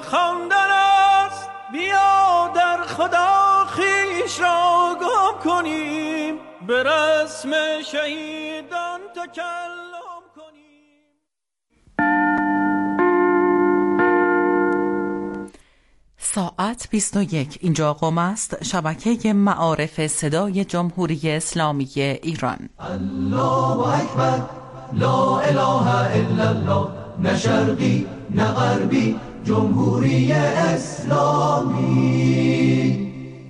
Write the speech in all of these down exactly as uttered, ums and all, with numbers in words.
خواندن است، بیا در خدا خویش را گم کنیم، به رسم شهیدان تکلم کنیم. ساعت بیست و یک. اینجا قم است، شبکه معارف صدای جمهوری اسلامی ایران. الله اکبر، لا اله الا الله، نه شرقی نه غربی، جمهوری اسلامی.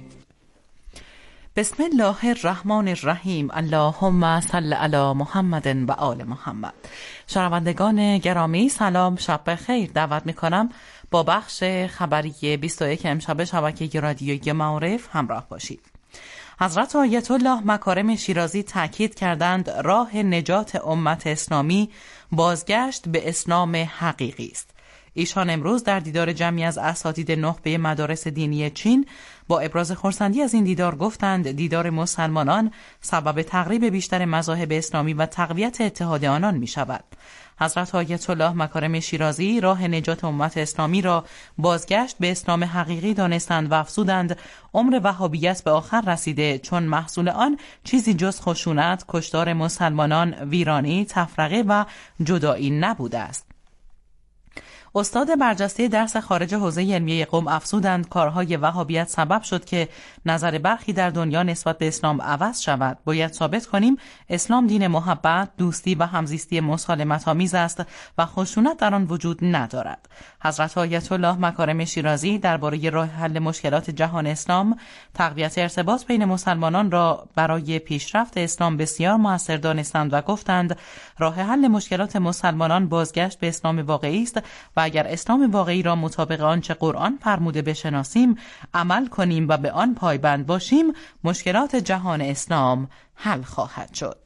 بسم الله الرحمن الرحیم. اللهم صل علی محمد و آل محمد. شنوندگان گرامی سلام، شب بخیر. دعوت میکنم با بخش خبری بیست و یک امشب شبکه رادیویی معارف همراه باشید. حضرت آیت الله مکارم شیرازی تاکید کردند راه نجات امت اسلامی بازگشت به اسلام حقیقی است. ایشان امروز در دیدار جمعی از اساتید نخبه مدارس دینی چین با ابراز خرسندی از این دیدار گفتند دیدار مسلمانان سبب تقریب بیشتر مذاهب اسلامی و تقویت اتحاد آنان می شود. حضرت آیت الله مکارم شیرازی راه نجات امت اسلامی را بازگشت به اسلام حقیقی دانستند و افزودند عمر وهابیت به آخر رسیده، چون محصول آن چیزی جز خشونت، کشتار مسلمانان، ویرانی، تفرقه و جدایی نبوده است. استاد برجسته درس خارج حوزه علمیه قم افزودند کارهای وهابیت سبب شد که نظر برخی در دنیا نسبت به اسلام عوض شود. باید ثابت کنیم اسلام دین محبت، دوستی و همزیستی مسالمت آمیز است و خشونت در آن وجود ندارد. حضرت آیت الله مکارم شیرازی درباره راه حل مشکلات جهان اسلام، تقویت ارتباط بین مسلمانان را برای پیشرفت اسلام بسیار مؤثر دانستند و گفتند راه حل مشکلات مسلمانان بازگشت به اسلام واقعی است و اگر اسلام واقعی را مطابق آنچه قرآن فرموده بشناسیم، عمل کنیم و به آن پایبند باشیم، مشکلات جهان اسلام حل خواهد شد.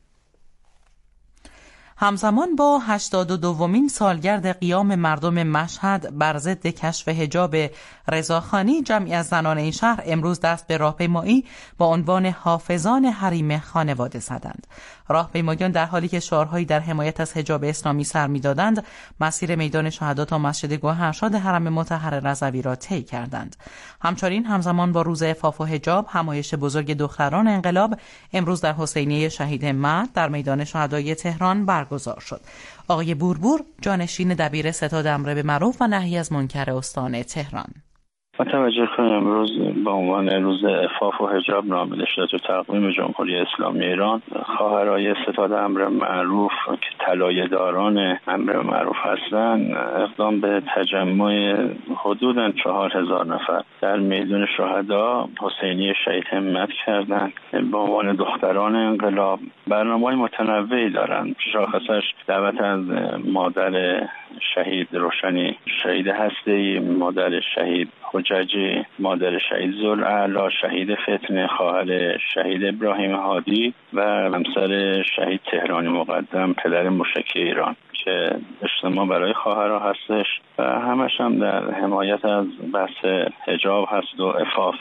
همزمان با هشتاد و دومین سالگرد قیام مردم مشهد بر ضد کشف حجاب رضاخانی، جمعی از زنان این شهر امروز دست به راهپیمایی با عنوان حافظان حریم خانواده زدند. راهپیمایان در حالی که شعارهایی در حمایت از حجاب اسلامی سر می‌دادند، مسیر میدان شهدا تا مسجد گوهرشاد حرم مطهر رضوی را طی کردند. همچنین همزمان با روز عفاف و حجاب، همایش بزرگ دختران انقلاب امروز در حسینیه شهید مرد در میدان شهدای تهران برگزار شد. آقای بوربور، جانشین دبیر ستاد امر به معروف و نهی از منکر استان تهران: با توجه کنیم امروز به عنوان روز عفاف و حجاب نامیده شده تو تقویم جمهوری اسلامی ایران، خواهرای ستاد امر معروف که طلایه‌داران امر معروف هستند اقدام به تجمع حدوداً چهار هزار نفر در میدان شهدا حسینی شهید همت کردند. به عنوان دختران انقلاب برنامه‌های متنوعی دارند. شاخصش دعوت از مادر شهید روشنی شهید هسته‌ای، مادر شهید حججی، مادر شهید ذوالعلا شهید فتنه، خواهر شهید ابراهیم هادی و همسر شهید تهرانی مقدم پدر موشکی ایران که اجتماع برای خواهرها هستش و همش هم در حمایت از بحث حجاب هست و عفاف.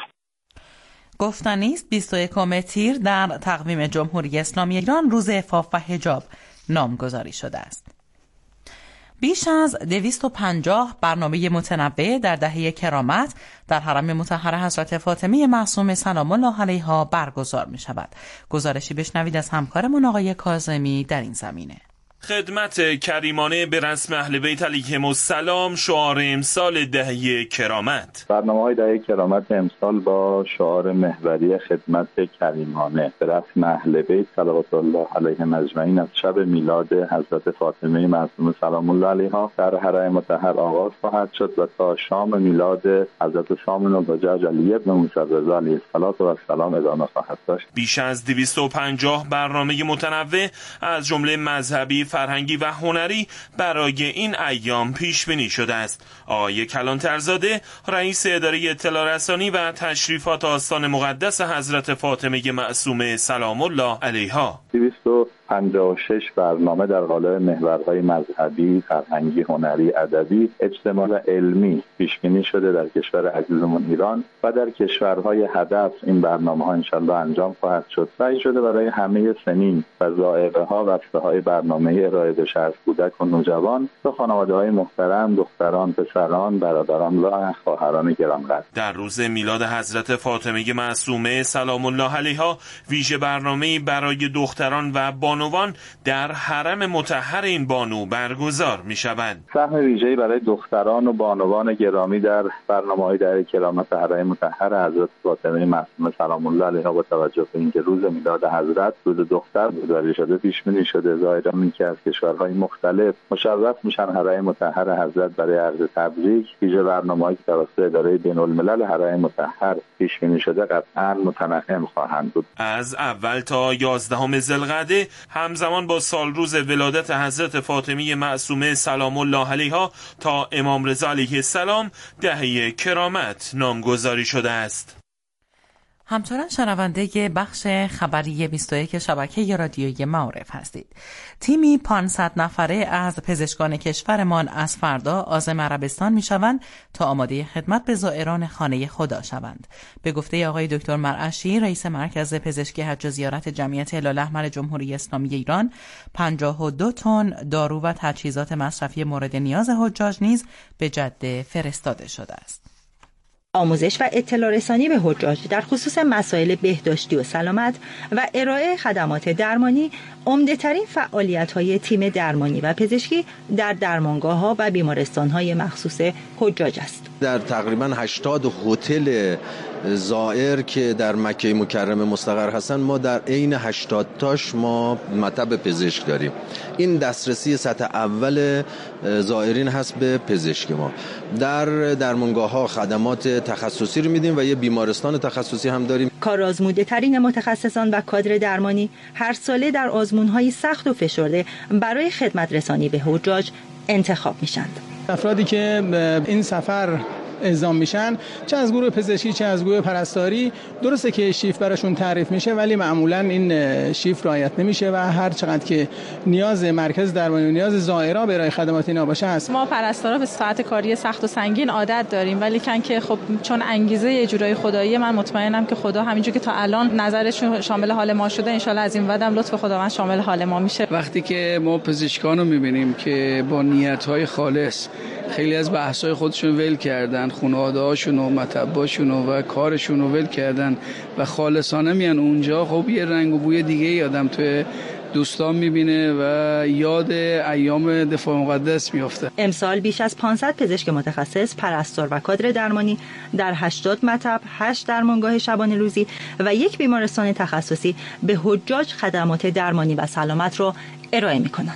گفتنی است بیست و یکم تیر در تقویم جمهوری اسلامی ایران روز عفاف و حجاب نامگذاری شده است. بیش از دویست و پنجاه برنامه متنوع در دهه کرامت در حرم مطهر حضرت فاطمه معصومه سلام الله علیها برگزار می شود. گزارشی بشنوید از همکارمون آقای کاظمی در این زمینه. خدمت کریمانه به رسم اهل بیت علیهم السلام شعار امسال دهه کرامت. برنامه‌های دهه کرامت امسال با شعار محوری خدمت کریمانه به رسم اهل بیت صلوات الله علیهم اجمعین از شب میلاد حضرت فاطمه معصومه سلام الله علیها در حرم مطهر آغاز خواهد شد و تا شام میلاد حضرت شام نوزاج علی ابن موسی رضا علیه السلام ادامه خواهد داشت. بیش از دویست و پنجاه برنامه متنوع از جمله مذهبی، فرهنگی و هنری برای این ایام پیش بینی شده است. آقای کلانترزاده، رئیس اداره اطلاع رسانی و تشریفات آستان مقدس حضرت فاطمه معصومه سلام الله علیها: دویست و پنجاه و شش برنامه در قالب محورهای مذهبی، فرهنگی، هنری، ادبی، اجتماعی و علمی پیش بینی شده در کشور عزیزمون ایران و در کشورهای هدف این برنامه‌ها انشالله انجام خواهد شد. سعی شده برای همه سنین و ذائقه‌ها و بسته‌های برنامه ارائه بشه از کودک و نوجوان تا خانواده‌های محترم، دختران، پسران، برادران و خواهران گرانقدر. در روز میلاد حضرت فاطمه معصومه سلام الله علیها ویژه برنامه‌ای برای دختران و بانوان در حرم مطهر این بانو برگزار می‌شود. سهم ویژه‌ای برای دختران و بانوان گرامی در برنامه‌های در کرامت حرم مطهر حضرت فاطمه معصومه سلام الله علیها با توجه به اینکه روز میلاد حضرت روز دختر گذاری شده پیش بینی شده. زائرانی که از کشورهای مختلف مشرف میشن حرم مطهر حضرت برای عرض تبریک، ویژه برنامه‌ای که توسط اداره بین‌الملل حرم مطهر پیش بینی شده قطعاً متنعم خواهند بود. از اول تا یازدهم ذوالقعده همزمان با سال روز ولادت حضرت فاطمه معصومه سلام الله علیها تا امام رضا علیه السلام دهه کرامت نامگذاری شده است. همچنان شنونده بخش خبری بیست و یک شبکه رادیویی معارف هستید. تیمی پانصد نفره از پزشکان کشورمان از فردا عازم عربستان میشوند تا آماده خدمت به زائران خانه خدا شوند. به گفته آقای دکتر مرعشی رئیس مرکز پزشکی حج و زیارت جمعیت هلال احمر جمهوری اسلامی ایران، پنجاه و دو تن دارو و تجهیزات مصرفی مورد نیاز حجاج نیز به جده فرستاده شده است. آموزش و اطلاع رسانی به حجاج در خصوص مسائل بهداشتی و سلامت و ارائه خدمات درمانی عمده‌ترین فعالیت‌های تیم درمانی و پزشکی در درمانگاه‌ها و بیمارستان‌های مخصوص حجاج است. در تقریباً هشتاد هتل زائر که در مکه مکرمه مستقر هستن، ما در عین هشتاد تاش ما مطب پزشک داریم. این دسترسی سطح اول زائرین هست به پزشک. ما در درمانگاه‌ها خدمات تخصصی رو میدیم و یه بیمارستان تخصصی هم داریم. کارآزموده ترین متخصصان و کادر درمانی هر ساله در آزمون‌های سخت و فشرده برای خدمت رسانی به حجاج انتخاب میشند. افرادی که این سفر اعزام میشن، چه از گروه پزشکی چه از گروه پرستاری، درسته که شیفت براشون تعریف میشه ولی معمولا این شیفت رعایت نمیشه و هر چقدر که نیاز مرکز درمانی و نیاز زائرا برای خدمات اینا باشه هست. ما پرستارا به ساعت کاری سخت و سنگین عادت داریم، ولی کن که خب چون انگیزه یه جورای خداییه، من مطمئنم که خدا همینجوری که تا الان نظرش شامل حال ما شده، ان شاءالله از این بعدم لطف خداوند شامل حال ما میشه. وقتی که ما پزشکانو میبینیم که با نیت‌های خالص خیلی از بحث‌های خودشون ول کردن، خانواده‌هاشون و مطب‌هاشون و کارشون رو ول کردن و خالصانه میان اونجا، خب یه رنگ و بوی دیگه ای آدم توی دوستان میبینه و یاد ایام دفاع مقدس میفته. امسال بیش از پانصد پزشک متخصص، پرستار و کادر درمانی در هشتاد مطب، هشت درمانگاه شبانه روزی و یک بیمارستان تخصصی به حجاج خدمات درمانی و سلامت را ارائه میکنند.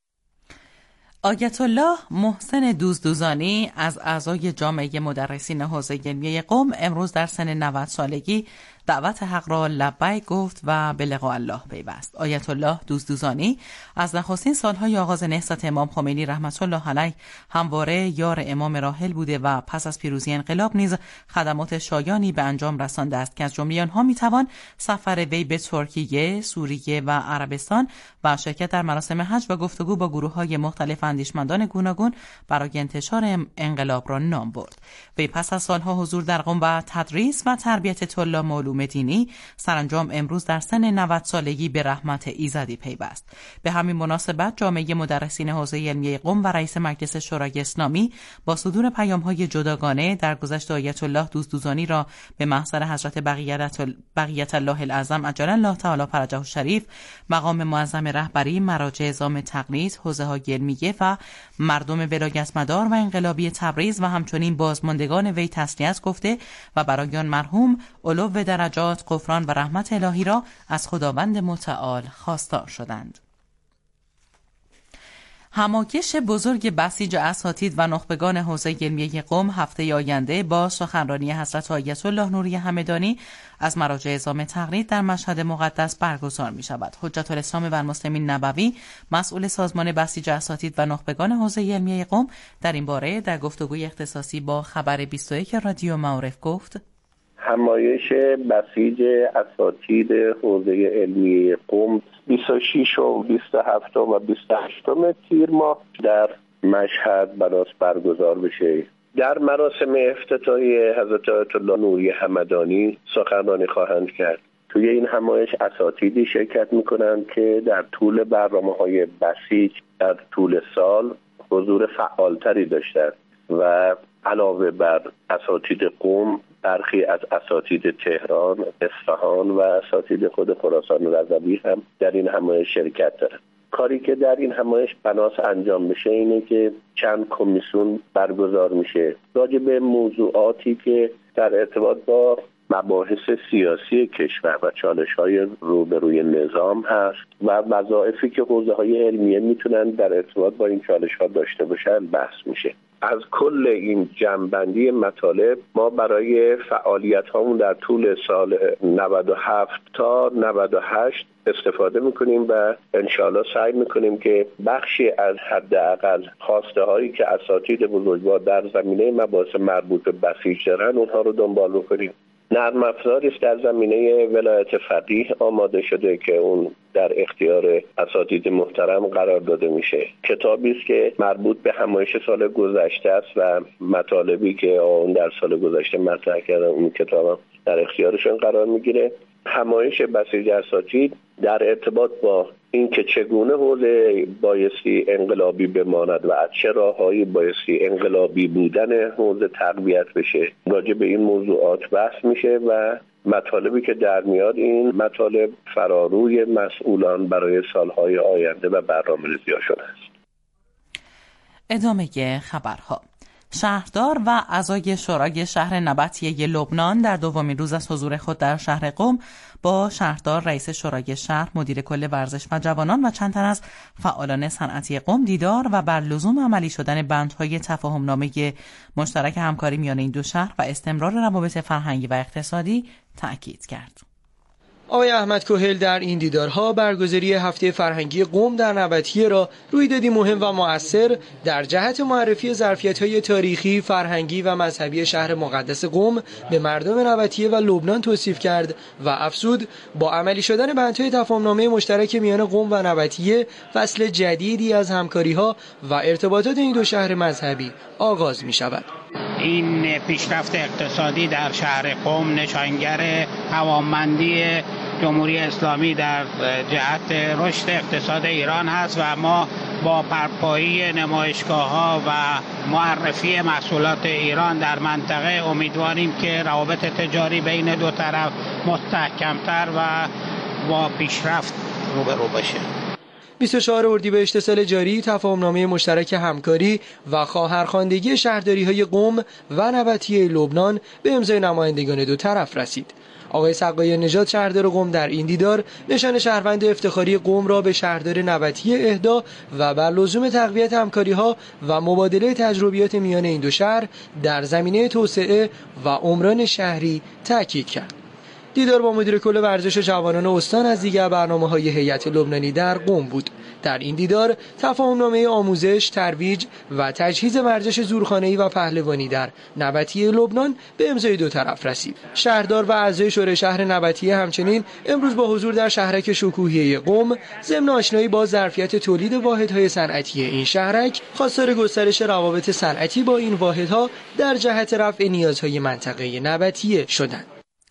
آیت الله محسن دوزدوزانی از اعضای جامعه مدرسین حوزه علمیه قم امروز در سن نود سالگی دعوت حق را لبیک گفت و به لقاء الله پیوست. آیت الله دوزدوزانی از نخستین سالهای آغاز نهضت امام خمینی رحمت الله علیه همواره یار امام راحل بوده و پس از پیروزی انقلاب نیز خدمات شایانی به انجام رسانده است که از جمله آنها میتوان سفر وی به ترکیه، سوریه و عربستان و شرکت در مراسم حج و گفتگو با گروه‌های مختلف اندیشمندان گوناگون برای انتشار انقلاب را نام برد. وی پس از سالها حضور در قم و تدریس و تربیت طلاب علوم دینی سرانجام امروز در سن نود سالگی به رحمت ایزدی پیوست. به همین مناسبت جامعه مدرسین حوزه علمیه قم و رئیس مجلس شورای اسلامی با صدور پیام‌های جداگانه درگذشت آیت الله دوزدوزانی را به محضر حضرت بقیت الله الاعظم عجل الله تعالی فرجه الشریف، مقام معظم رهبری، مراجع اعظام تقلید، حوزه‌های علمیه و مردم ولایت مدار و انقلابی تبریز و همچنین بازماندگان وی تسلیت گفته و برای آن مرحوم علو درجات، غفران و رحمت الهی را از خداوند متعال خواستار شدند. همایش بزرگ بسیج اساتید و نخبگان حوزه علمیه قم هفته آینده با سخنرانی حضرت آیت الله نوری همدانی از مراجع اعظام تقلید در مشهد مقدس برگزار می شود. حجت الاسلام و المسلمین نبوی، مسئول سازمان بسیج اساتید و نخبگان حوزه علمیه قم، در این باره در گفتگوی اختصاصی با خبر بیست و یک رادیو معارف گفت: همایش بسیج اساتید حوزه علمی قم بیست و شش و بیست و هفت و بیست و هشت تیر ماه در مشهد بناس برگزار بشه. در مراسم افتتاحی حضرت آیت الله نوری همدانی سخنرانی خواهند کرد. توی این همایش اساتیدی شرکت میکنند که در طول برنامه‌های بسیج در طول سال حضور فعالتری داشتند و علاوه بر اساتید قم، برخی از اساتید تهران، اصفهان و اساتید خود خراسان رضوی هم در این همایش شرکت دارند. کاری که در این همایش بناس انجام بشه اینه که چند کمیسیون برگزار میشه راجع به موضوعاتی که در ارتباط با مباحث سیاسی کشور و چالش‌های روبروی نظام هست و وظایفی که حوزه‌های علمیه میتونن در ارتباط با این چالش‌ها داشته باشن بحث میشه. از کل این جمع‌بندی مطالب ما برای فعالیت‌هامون در طول سال نود و هفت تا نود و هشت استفاده میکنیم و انشاءالله سعی میکنیم که بخشی از حداقل خواسته هایی که اساتید بزرگوار در زمینه مباحث مربوط به بسیج دارن اونها رو دنبال بکنیم. نرم افزاری است در زمینه ولایت فقیه آماده شده که اون در اختیار اساتید محترم قرار داده میشه. کتابی است که مربوط به همایش سال گذشته است و مطالبی که اون در سال گذشته مطرح کردن اون کتاب در اختیارشون قرار میگیره. همایش بسیج اساتید در ارتباط با اینکه چگونه حوزه بایستی انقلابی بماند و از چه راههایی بایستی انقلابی بودن حوزه تقویت بشه راجع به این موضوعات بحث میشه و مطالبی که در میاد این مطالب فراروی مسئولان برای سالهای آینده و برنامه‌ریزی‌هاشون است. ادامه خبرها. شهردار و اعضای شورای شهر نبطیه لبنان در دومین روز از حضور خود در شهر قم با شهردار، رئیس شورای شهر، مدیر کل ورزش و جوانان و چند تن از فعالان صنعتی قم دیدار و بر لزوم عملی شدن بندهای تفاهمنامه مشترک همکاری میان این دو شهر و استمرار روابط فرهنگی و اقتصادی تأکید کرد. آقای احمد کهل در این دیدارها برگزاری هفته فرهنگی قم در نبطیه را رویدادی مهم و مؤثر در جهت معرفی ظرفیت‌های تاریخی، فرهنگی و مذهبی شهر مقدس قم به مردم نبطیه و لبنان توصیف کرد و افزود با عملی شدن بندهای تفاهمنامه مشترک میان قم و نبطیه فصل جدیدی از همکاری‌ها و ارتباطات این دو شهر مذهبی آغاز می‌شود. این پیشرفت اقتصادی در شهر قم نشانگر توانمندی جمهوری اسلامی در جهت رشد اقتصاد ایران هست و ما با برپایی نمایشگاه‌ها و معرفی محصولات ایران در منطقه امیدواریم که روابط تجاری بین دو طرف مستحکم‌تر و با پیشرفت روبرو باشه. بیست و چهارم اردیبهشت سال جاری تفاهمنامه مشترک همکاری و خواهرخواندگی شهرداری‌های قم و نبطیه لبنان به امضای نمایندگان دو طرف رسید. آقای سقای نژاد شهردار قم در این دیدار نشان شهروند افتخاری قم را به شهردار نبطیه اهدا و بر لزوم تقویت همکاری‌ها و مبادله تجربیات میان این دو شهر در زمینه توسعه و عمران شهری تاکید کرد. دیدار با مدیر کل ورزش جوانان استان از دیگر برنامه‌های هیئت لبنانی در قم بود. در این دیدار تفاهمنامه آموزش، ترویج و تجهیز ورزش زورخانه‌ای و پهلوانی در نبطیه لبنان به امضای دو طرف رسید. شهردار و اعضای شورای شهر نبطیه همچنین امروز با حضور در شهرک شکوهی قم ضمن آشنایی با ظرفیت تولید واحدهای صنعتی این شهرک خواستار گسترش روابط صنعتی با این واحدها در جهت رفع نیازهای منطقه نبطیه شدند.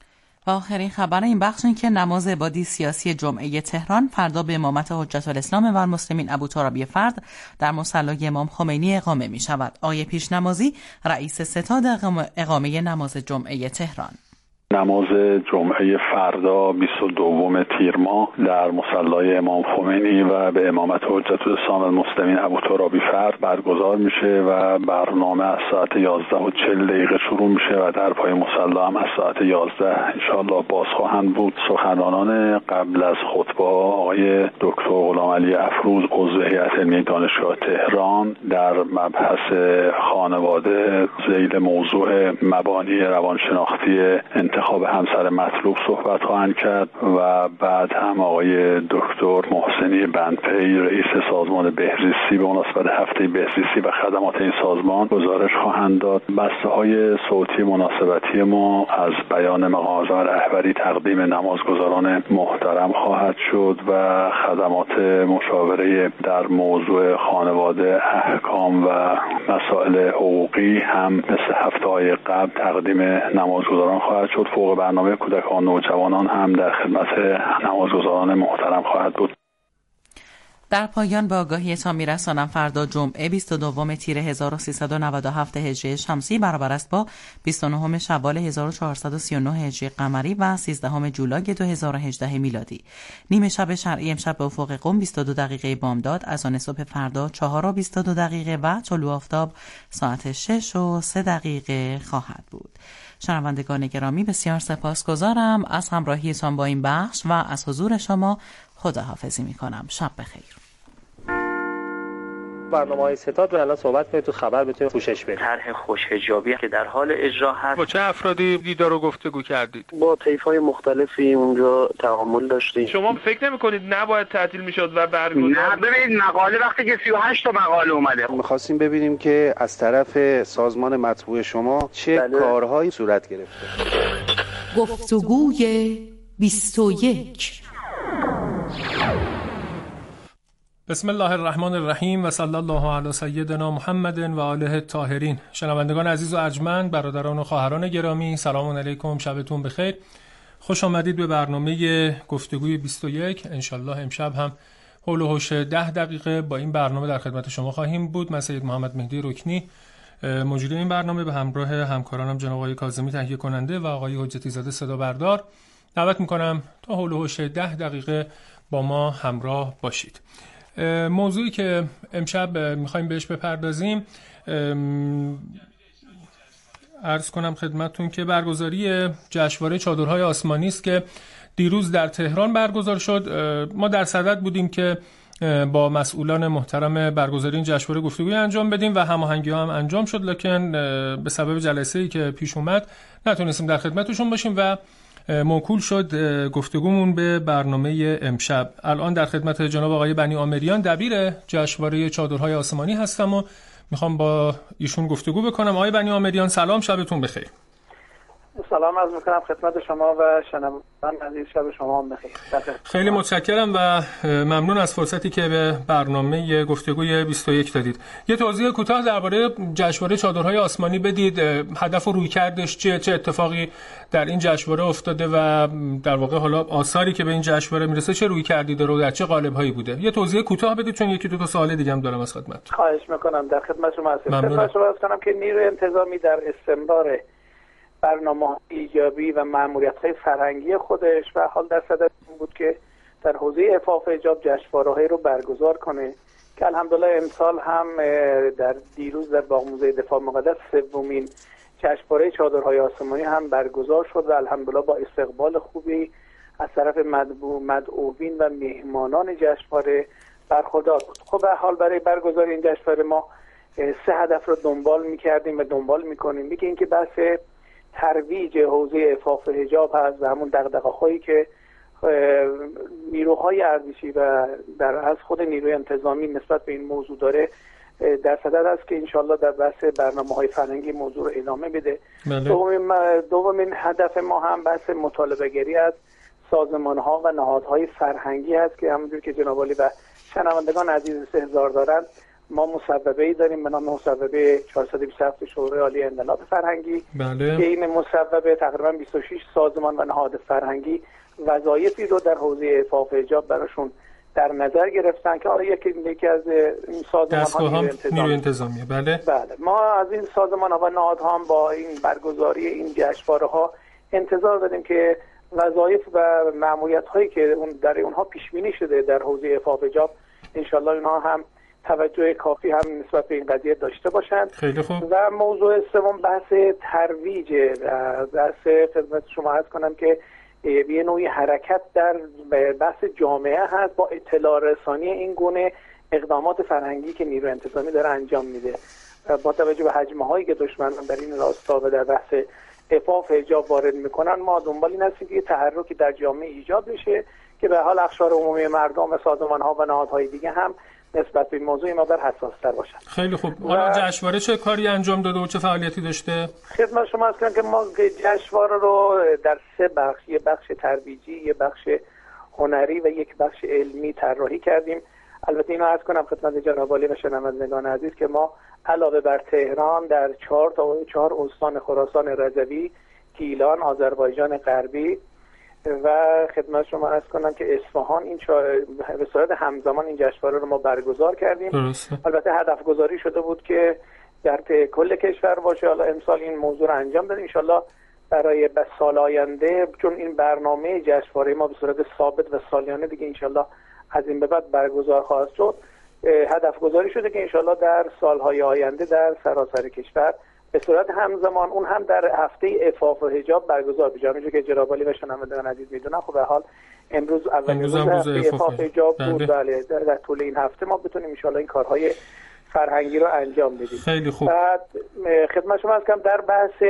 و آخرین خبر این بخش این که نماز عبادی سیاسی جمعه تهران فردا به امامت حجت الاسلام و المسلمین ابوترابی فرد در مصلی امام خمینی اقامه می شود. آیه پیش نمازی رئیس ستاد اقامه نماز جمعه تهران. نماز جمعه فردا بیست و دوم تیر ماه در مصلی امام خمینی و به امامت حجت الاسلام المسلمین ابوترابی فرد برگزار میشه و برنامه از ساعت یازده و چهل دقیقه شروع میشه و در پای مصلی هم از ساعت یازده انشاءالله باز خواهند بود. سخنرانان قبل از خطبه آقای دکتر غلام علی افروز عضو هیئت علمی دانشگاه تهران در مبحث خانواده ذیل موضوع مبانی روانشناختی انتخاب انتخاب همسر مطلوب صحبت خواهند کرد و بعد هم آقای دکتر محسنی بندپی رئیس سازمان بهزیستی به مناسبت هفته بهزیستی و خدمات این سازمان گزارش خواهند داد. بسته‌های صوتی مناسبتی ما از بیان مقام اعظم رهبری تقدیم نمازگزاران محترم خواهد شد و خدمات مشاوره در موضوع خانواده، احکام و مسائل حقوقی هم مثل هفته‌های قبل تقدیم نمازگزاران خواهد شد. فوق برنامه کودکان و نوجوانان هم در خدمت نمازگزاران محترم خواهد بود. در پایان به آگاهیتان می‌رسانم فردا جمعه بیست و دوم تیر هزار و سیصد و نود و هفت هجری شمسی برابر است با بیست و نهم شوال هزار و چهارصد و سی و نه هجری قمری و سیزدهم جولای دو هزار و هجده میلادی. نیمه شب شرعی امشب به افق قم بیست و دو دقیقه بامداد، اذان صبح فردا چهار و بیست و دو دقیقه و طلوع آفتاب ساعت شش و سه دقیقه خواهد بود. شنوندگان گرامی بسیار سپاسگزارم از همراهیتان با این بخش و از حضور شما. خداحافظی می‌کنم. شب بخیر. برنامه‌های ستاد رو الان صحبت کنید تو خبر بتونید پوشش بدید. طرح خوش‌حجابی که در حال اجرا هست. با چه افرادی دیدار و گفتگو کردید؟ با طیف‌های مختلفی اونجا تعامل داشتیم. شما فکر نمی‌کنید نباید تعطیل می‌شد و برگزار؟ نه ببینید مقاله وقتی که سی و هشت تا مقاله اومده. می‌خواستیم ببینیم که از طرف سازمان مطبوع شما چه بله. کارهایی صورت گرفته. گفتگوی بیست و یک. بسم الله الرحمن الرحیم و صلی الله علی سیدنا محمد و آله الطاهرین. شنوندگان عزیز و ارجمند، برادران و خواهران گرامی، سلام علیکم، شبتون بخیر. خوش آمدید به برنامه گفتگوی بیست و یک. انشالله امشب هم حول و حوش ده دقیقه با این برنامه در خدمت شما خواهیم بود. من سید محمد مهدی رکنی مجری این برنامه به همراه همکارانم جناب آقای کاظمی تهیه کننده و آقای حجتی زاده صدا بردار دعوت میکنم تا حول و حوش ده دقیقه با ما همراه باشید. موضوعی که امشب میخوایم بهش بپردازیم، عرض کنم خدمتتون که برگزاری جشنواره چادرهای آسمانی است که دیروز در تهران برگزار شد. ما در صدد بودیم که با مسئولان محترم برگزاری این جشنواره گفتگوی انجام بدیم و هماهنگی‌ها هم انجام شد، لکن به سبب جلسه‌ای که پیش اومد نتونستیم در خدمتشون باشیم و موکول شد گفتگومون به برنامه امشب. الان در خدمت جناب آقای بنی آمریان دبیر جشنواره چادرهای آسمانی هستم و میخوام با ایشون گفتگو بکنم. آقای بنی آمریان سلام، شبتون بخیر. سلام عرض میکنم خدمت شما و شنوندگان عزیز، شب شما هم بخیر. خیلی متشکرم و ممنون از فرصتی که به برنامه گفتگوی بیست و یک دادید. یه توضیح کوتاه درباره جشنواره چادرهای آسمانی بدید. هدف و رویکردش چیه؟ چه اتفاقی در این جشنواره افتاده و در واقع حالا آثاری که به این جشنواره میرسه چه رویکردی داره و در چه قالب‌هایی بوده؟ یه توضیح کوتاه بدید چون یکی دو تا سوال دیگه هم دارم از خدمت. خواهش میکنم. در خدمت شما هستم. خدمت شما هستم که نیروی انتظامی در استمرار برنامه ایجابی و مأموریت‌های فرهنگی خودش و حال در صدد بود که در حوزه عفاف حجاب جشنواره‌ای رو برگزار کنه که الحمدلله امسال هم در دیروز در باغ موزه دفاع مقدس سومین جشنواره چادرهای آسمانی هم برگزار شد و الحمدلله با استقبال خوبی از طرف مدعوین و مهمانان جشنواره برخوردار بود. خب به حال برای برگزاری این جشنواره ما سه هدف رو دنبال می‌کردیم و دنبال می‌کنیم. یکی اینکه بحث ترویج حوزه عفاف حجاب هست و همون دغدغه‌هایی که نیروهای ارتشی و در از خود نیروی انتظامی نسبت به این موضوع داره در صدد است که انشالله در بحث برنامه‌های فرهنگی موضوع رو ادامه بده. دومین دومین هدف ما هم بحث مطالبه‌گری از سازمان‌ها و نهادهای فرهنگی است که همونجور که جناب عالی و شنوندگان عزیز استحضار دارند، ما مصوبه‌ای داریم به نام مصوبه چهارصد و بیست و هفت شورای عالی انقلاب فرهنگی. بله. که این مصوبه تقریبا بیست و شش سازمان و نهاد فرهنگی وظایفی رو در حوزه عفاف حجاب براشون در نظر گرفتن که آره یکی یکی از این سازمان‌ها نیروی انتظامی. بله. بله. ما از این سازمان‌ها و نهادها هم با این برگزاری این جشنواره‌ها انتظار داریم که وظایف و مأموریت‌هایی که اون در اونها پیش بینی شده در حوزه عفاف حجاب انشالله اینها هم توجه کافی هم نسبت به این قضیه داشته باشند. خیلی خوب. و موضوع سوم بحث ترویج، بحث خدمت شما عرض کنم که یه نوعی حرکت در بحث جامعه هست با اطلاع رسانی این گونه اقدامات فرهنگی که نیروی انتظامی داره انجام میده با توجه به حجمه هایی که دشمنان در این راستا و در بحث عفاف حجاب وارد میکنن، ما دنبال این هستیم که تحرکی در جامعه ایجاد بشه که به حال اقشار عمومی مردم و سازمان‌ها و نهادهای دیگه هم نسبت به این موضوع مقدار حساس‌تر باشن. خیلی خوب. حالا جشنواره چه کاری انجام داده و چه فعالیتی داشته؟ خدمت شما عرض کنم که ما جشنواره رو در سه بخش، یه بخش ترویجی، یه بخش هنری و یک بخش علمی طراحی کردیم. البته اینو عرض کنم خدمت جناب عالی و شنوندگان عزیز که ما علاوه بر تهران در چهار تا چهار استان خراسان رضوی، گیلان، آذربایجان غربی و خدمت شما عرض کنم که اصفهان این به صورت همزمان این جشنواره رو ما برگزار کردیم. درسته. البته هدف گذاری شده بود که در کل کشور باشه. حالا امسال این موضوع رو انجام دادیم، ان شاءالله برای به سال آینده، چون این برنامه جشنواره ما به صورت ثابت و سالیانه دیگه ان شاءالله از این به بعد برگزار خواهد شد. هدف گذاری شده که ان شاءالله در سالهای آینده در سراسر کشور به صورت همزمان، اون هم در هفته عفاف و حجاب برگزار بشه. همونجور که جناب عالی و شنوندگان عزیز میدونن، خب به حال امروز اولین روز هفته عفاف و حجاب بود. بله، در, در طول این هفته ما بتونیم ان شاءالله این کارهای فرهنگی رو انجام بدیم. خیلی خوب. بعد خدمت شما عرض کنم در بحث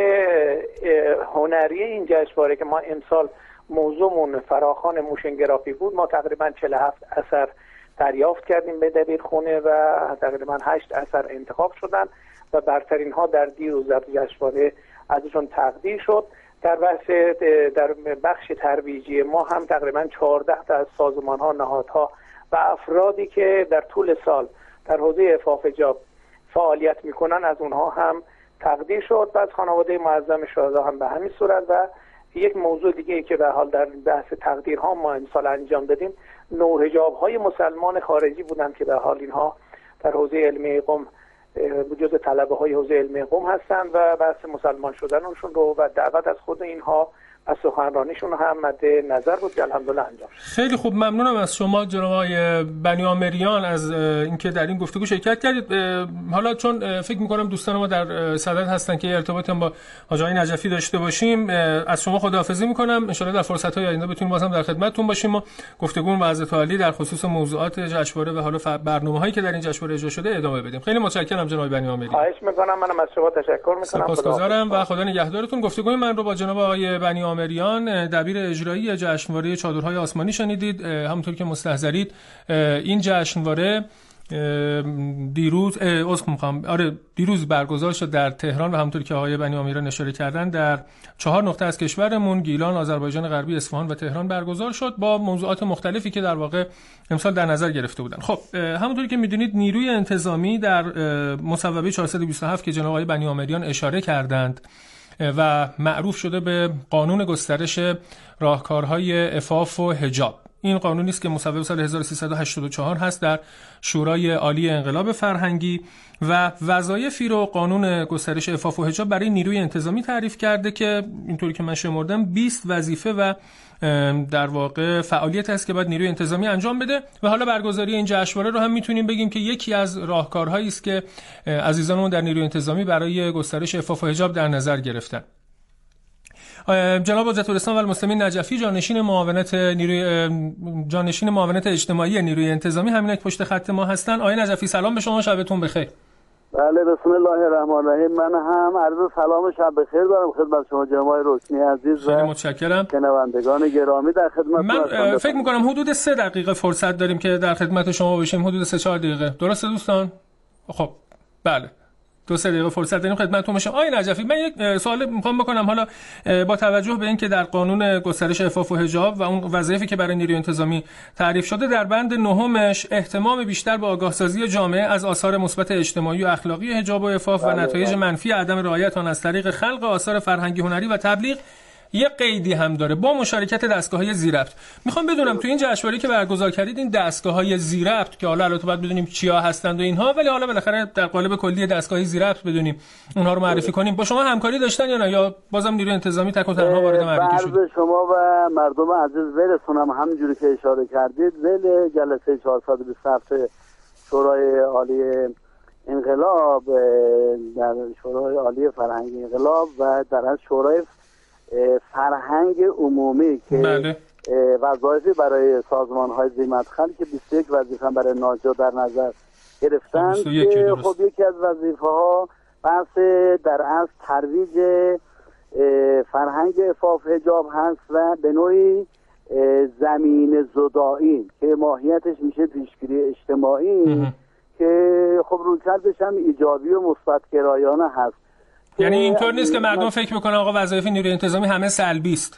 هنری این جشنواره که ما امسال موضوعمون فراخوان موشنگرافی بود، ما تقریبا چهل و هفت اثر دریافت کردیم به دبیرخونه و تقریبا هشت اثر انتخاب شدن و برترین ها در دیروز در جشنواره ازشون تقدیر شد. در بحث در بخش ترویجی ما هم تقریبا چهارده تا از سازمان ها، نهادها و افرادی که در طول سال در حوزه عفاف حجاب فعالیت میکنن از اونها هم تقدیر شد. بعد خانواده معظم شهدا هم به همین صورت. و یک موضوع دیگه ای که به حال در بحث تقدیرها ما امسال انجام دادیم، نورحجاب های مسلمان خارجی بودن که به حال اینها در حوزه علمی قم جزء طلبه های حوزه علمی قم هستند و بحث مسلمان شدنشون رو و دعوت از خود اینها و سخنرانیشون هم مد نظر بود که الحمدلله انجام شد. خیلی خوب، ممنونم از شما جناب آقای بنی عامریان از اینکه در این گفتگو شرکت کردید. حالا چون فکر می‌کنم دوستان ما در صدد هستن که ارتباط با حاج آقای نجفی داشته باشیم، از شما خداحافظی می‌کنم. ان شاءالله در فرصت‌های آینده بتونیم باز هم در خدمتتون باشیم و گفتگو و حضرت عالی در خصوص موضوعات جشنواره و حالا برنامه‌هایی که در این جشنواره اجرا شده ادامه بدیم. خیلی متشکرم جناب بنی عامریان. خواهش می‌کنم. منم از شما تشکر می‌کنم. سپاسگزارم و خدا نگهدارتون. گفتگوی من رو با جناب آقای بنی عامریان دبیر اجرایی جشنواره چادرهای آسمانی شنیدید. همونطور که مستحضرید این جشنواره دیروز عذر می‌خوام آره دیروز برگزار شد در تهران و همونطور که آقای بنی عامریان اشاره کردن در چهار نقطه از کشورمون، گیلان، آذربایجان غربی، اصفهان و تهران برگزار شد با موضوعات مختلفی که در واقع امسال در نظر گرفته بودن. خب همونطور که می‌دونید نیروی انتظامی در مصوبه چهارصد و بیست و هفت که جناب آقای بنی عامریان اشاره کردند و معروف شده به قانون گسترش راهکارهای عفاف و حجاب، این قانونی است که مصوبه سال هزار و سیصد و هشتاد و چهار هست در شورای عالی انقلاب فرهنگی و وظایفی رو قانون گسترش عفاف و حجاب برای نیروی انتظامی تعریف کرده که اینطوری که من شمردم بیست وظیفه و در واقع فعالیت است که باید نیروی انتظامی انجام بده و حالا برگزاری این جشنواره رو هم میتونیم بگیم که یکی از راهکارهایی است که عزیزانمون در نیروی انتظامی برای گسترش عفاف و حجاب در نظر گرفتن. جناب حجت الاسلام و المسلمین نجفی جانشین معاونت نیروی جانشین معاونت اجتماعی نیروی انتظامی همین که پشت خط ما هستن. آقای نجفی سلام به شما، شبتون بخیر. بله بسم الله الرحمن الرحیم. من هم عرض سلام و شب بخیر دارم خدمت شما جناب روشنی عزیز و متشکرم. شنوندگان گرامی در خدمت. من فکر می‌کنم حدود سه دقیقه فرصت داریم که در خدمت شما باشیم، حدود سه چهار دقیقه. درسته دوستان؟ خب بله. دو سه دقیقه فرصت داریم خدمتتون باشم. آقای نجفی من یک سوال میخوام بکنم، حالا با توجه به اینکه در قانون گسترش عفاف و حجاب و اون وظایفی که برای نیروی انتظامی تعریف شده در بند نهمش اهتمام بیشتر به آگاهسازی جامعه از آثار مثبت اجتماعی و اخلاقی حجاب و عفاف و نتایج منفی عدم رعایت آن از طریق خلق آثار فرهنگی هنری و تبلیغ، یه قیدی هم داره با مشارکت دستگاه‌های ذی‌ربط. میخوام بدونم تو این جشنواره که برگزار کردید این دستگاه‌های ذی‌ربط که حالا البته باید بدونیم چیا هستند و اینها، ولی حالا بالاخره در قالب کلی دستگاه‌های ذی‌ربط بدونیم اونها رو معرفی کنیم، با شما همکاری داشتن یا نه، یا بازم نیروی انتظامی تک و تنها وارد معرکه شد؟ به شما و مردم عزیز برسونم همونجوری که اشاره کردید، ذیل جلسه چهارصد و بیست و هفت شورای عالی انقلاب در شورای عالی فرهنگی انقلاب و در شورای فرهنگ عمومی که بله. وظایفی برای سازمان‌های ذی‌مدخل که بیست و یک وظیفه برای ناجا در نظر گرفتن که خب یکی از وظیفه‌ها بحث در اصل ترویج فرهنگ عفاف حجاب هست و به نوعی زمین زدایی که ماهیتش میشه پیشگیری اجتماعی که خب رویکردش هم ایجابی و مثبت گرایانه هست. یعنی اینطور نیست که مردم فکر میکنن آقا وظایف نیروی انتظامی همه سلبی است،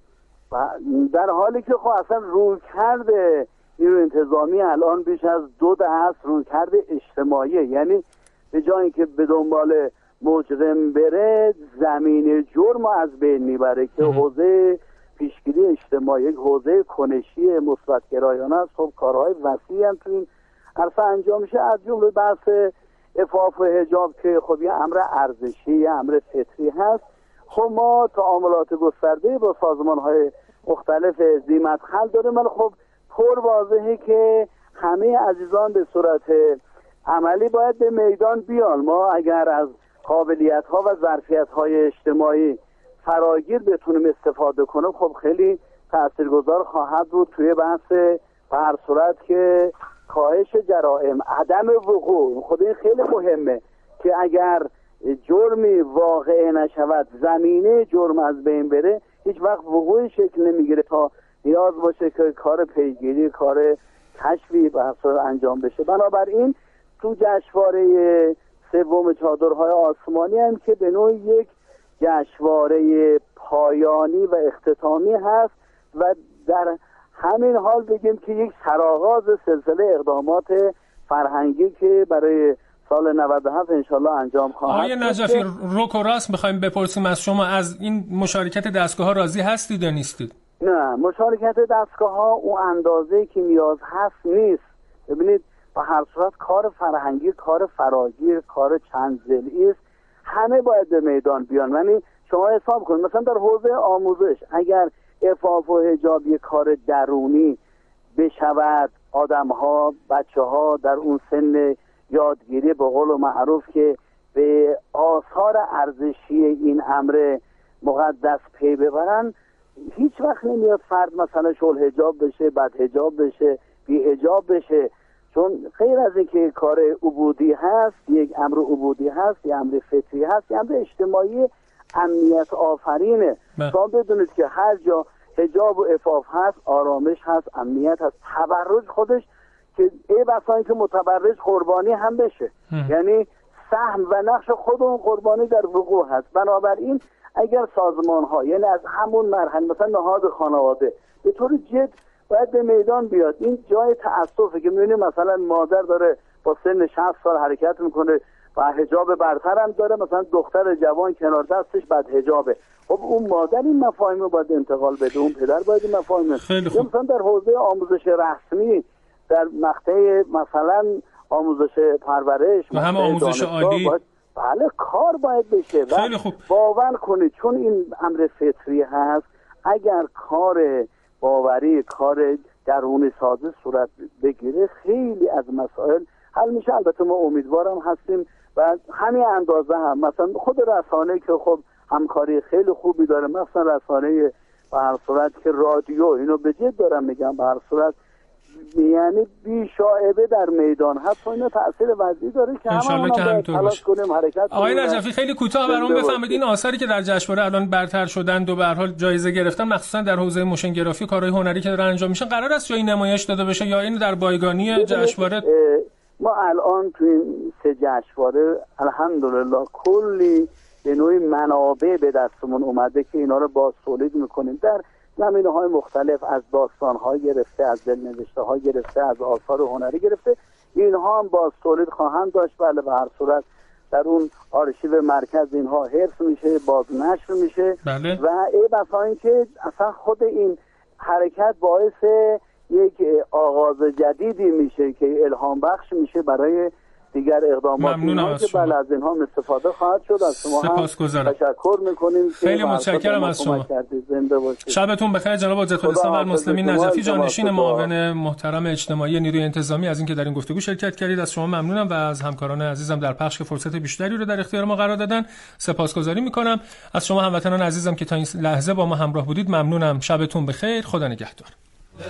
در حالی که خب اصلا رویکرد نیروی انتظامی الان بیش از دو دست رویکرد اجتماعیه. یعنی به جایی که به دنبال مجرم بره زمین جرم از بین میبره که حوزه پیشگیری اجتماعی یک حوزه کنشی مثبت گرایانه است. خب کارهای وسیعی هم تو این عرصه انجام میشه، از جمله بحث عفاف و حجاب که خب یه امر ارزشی، یه امر فطری هست. خب ما تعاملات گسترده با سازمان‌های مختلف ذی‌مدخل داریم، ولی خب پر واضحه که همه عزیزان به صورت عملی باید به میدان بیان. ما اگر از قابلیت‌ها و ظرفیت‌های اجتماعی فراگیر بتونیم استفاده کنیم خب خیلی تاثیرگذار خواهد بود توی بحث به هر صورت که کاهش جرائم، عدم وقوع. خود این خیلی مهمه که اگر جرمی واقع نشود، زمینه جرم از بین بره، هیچ وقت وقوعی شکل نمیگیره تا نیاز باشه که کار پیگیری، کار کشفی به هر صورت انجام بشه. بنابراین تو جشنواره سوم چادرهای آسمانی هم که به نوعی یک جشنواره پایانی و اختتامی هست و در همین حال بگیم که یک سرآغاز سلسله اقدامات فرهنگی که برای سال نود و هفت انشالله انجام خواهد. آقای نجفی، رک و راست میخوایم بپرسیم از شما، از این مشارکت دستگاه ها راضی هستید یا نیستید؟ نه، مشارکت دستگاه ها اون اندازه که نیاز هست نیست. ببینید به هر صورت کار فرهنگی کار فراگیر، کار چند ضلعی است، همه باید به میدان بیان. یعنی شما حساب کنید مثلا در حوزه آموزش اگر عفاف و حجاب یک کار درونی بشود، آدم ها، بچه ها در اون سن یادگیری به قول معروف که به آثار ارزشی این امر مقدس پی ببرن، هیچ وقت نمیاد فرد مثلا شل حجاب بشه، بد حجاب بشه، بی حجاب بشه. چون غیر از اینکه کار عبودی هست، یک امر عبودی هست، یک امر فطری هست، یک امر اجتماعی امنیت آفرینه. شما بدونید که هر جا حجاب و عفاف هست آرامش هست، امنیت هست. تبرج خودش که ای بسایی که متبرج قربانی هم بشه، یعنی سهم و نقش خود اون قربانی در وقوع هست. بنابراین اگر سازمان ها یعنی از همون مرحله مثلا نهاد خانواده به طور جد باید به میدان بیاد. این جای تأسفه که می‌بینیم مثلا مادر داره با سن شصت سال حرکت میکنه و حجاب برتر هم داره، مثلا دختر جوان کنار دستش بد حجابه. خب اون مادر این مفاهیم رو باید انتقال بده، اون پدر باید این مفاهیم. مثلا در حوزه آموزش رسمی، در مقطع مثلا آموزش پرورش و هم آموزش عالی، بله کار باید بشه. خیلی خوب. باور کنید چون این امر فطری هست، اگر کار باوری، کار درونی سازی صورت بگیره خیلی از مسائل حل میشه. البته ما امیدوارم هستیم و همین اندازه هم مثلا خود رسانه که خب همکاری خیلی خوبی داره، مثلا رسانه به هر صورت که رادیو، اینو به جد دارم میگم، به هر صورت یعنی بی شائبه در میدان هست و اینا تأثیر وضعی داره که همون هم تلاش کنیم حرکت کنیم. آقای نجفی خیلی کوتاه برام بفهمید این آثاری که در جشنواره الان برتر شدن و به هر حال جایزه گرفتن، مخصوصا در حوزه موشنگرافی، کارهای هنری که داره انجام میشن، قرار است جایی نمایش داده بشه یا این در بایگانی جشنواره؟ ما الان تو این سه جشنواره الحمدلله کلی به نوعی منابع به دستمون اومده که اینا رو باز تولید میکنیم در زمینه‌های مختلف، از داستان‌ها گرفته، از دلنوشته‌ها گرفته، از آثار هنری گرفته، اینها هم باز تولید خواهند داشت. بله به هر صورت در اون آرشیو مرکز اینها حفظ میشه، باز نشر میشه. بله. و ای بسا اینکه اصلا خود این حرکت باعث یک آغاز جدیدی میشه که الهام بخش میشه برای دیگر اقدامات. ممنونم که بله از اینها استفاده خواهد شد. از شما هم تشکر میکنیم. خیلی متشکرم از شما. شبتون بخیر جناب حجت الاسلام المسلمین نجفی، جانشین معاون محترم اجتماعی نیروی انتظامی، از اینکه در این گفتگو شرکت کردید. از شما ممنونم و از همکاران عزیزم در پخش که فرصت بیشتری رو در اختیار ما قرار دادن سپاسگزاری میکنم. از شما هموطنان عزیزم که تا این لحظه با ما همراه بودید ممنونم. شبتون بخیر. خدا نگهدار. لا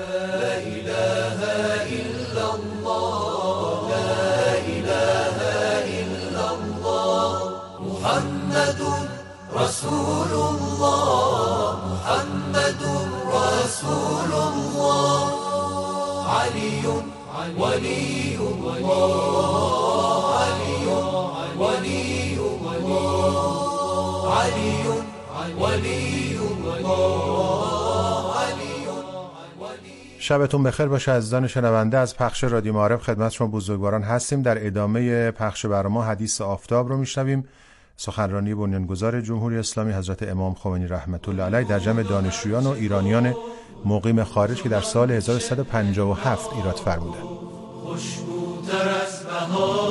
اله الا الله، لا اله الا الله، محمد رسول الله محمد رسول الله علي ولي الله علي ولي الله علي ولي الله علي. شبتون بخیر باشه عزیزان شنونده. از پخش رادیو معارف خدمت شما بزرگواران هستیم. در ادامه پخش برنامه حدیث آفتاب رو میشنویم. سخنرانی بنیانگذار جمهوری اسلامی حضرت امام خمینی رحمت الله علیه در جمع دانشجویان و ایرانیان مقیم خارج که در سال هزار و سیصد و پنجاه و هفت ایراد فرمودند. خوشبوتر از بهار